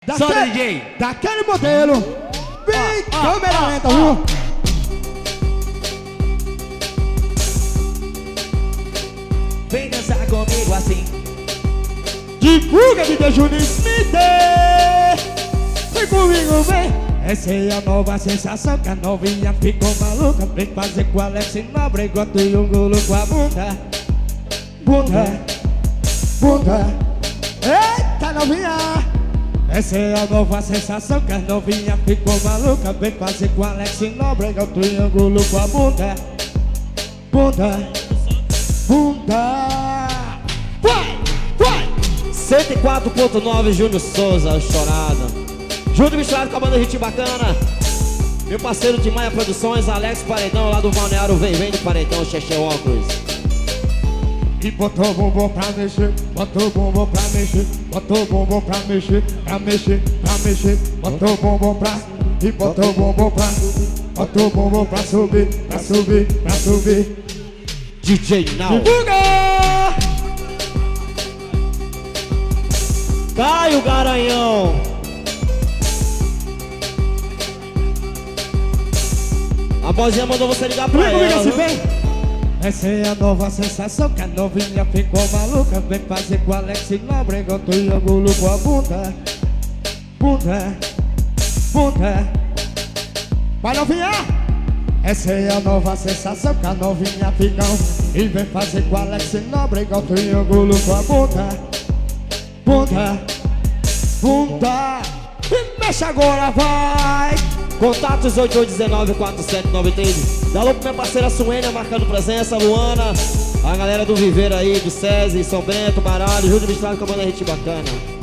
Solta, DJ. Daquele modelo. Vem, câmera lenta, viu? Vem dançar comigo assim. Divulga, DJ Juninho Smith. Vem comigo, vem. Essa é a nova sensação que a novinha ficou maluca. Vem fazer com o Alex Nobre, enquanto e o gulo com a bunda. Bunda, bunda. Eita, novinha. Essa é a nova sensação que a novinha ficou maluca. Vem fazer com o Alex Nobre, enquanto e o gulo com a bunda. Bunda, bunda. Vai, vai. 104.9 Júnior Souza, chorada. Junto misturado com a banda Hit Bacana. Meu parceiro de Maia Produções, Alex Paredão, lá do Balneário Vem do Paredão, Xexé Óculos. E botou o bumbum pra mexer, botou o bumbum pra mexer, botou o bumbum pra mexer, pra mexer, pra mexer, botou o bumbum pra, e botou o bumbum pra, botou o bumbum pra subir, pra subir, pra subir. DJ Now. Divulga! Caio Garanhão. A vozinha mandou você ligar pra ela, assim, viu? vem. Essa é a nova sensação que a novinha ficou maluca. Vem fazer com o Alex Nobre, enquanto e o gulo com a bunda. Bunda, bunda. Vai, novinha! Essa é a nova sensação que a novinha ficou. E vem fazer com o Alex Nobre, enquanto e o gulo com a bunda. Bunda, bunda. E mexe agora, vai! Contatos 8819-4793. Dá alô pra minha parceira Suênia, marcando presença, Luana. A galera do Viveiro aí, do SESI, São Bento, Baralho, Júlio misturado com a banda Hit Bacana.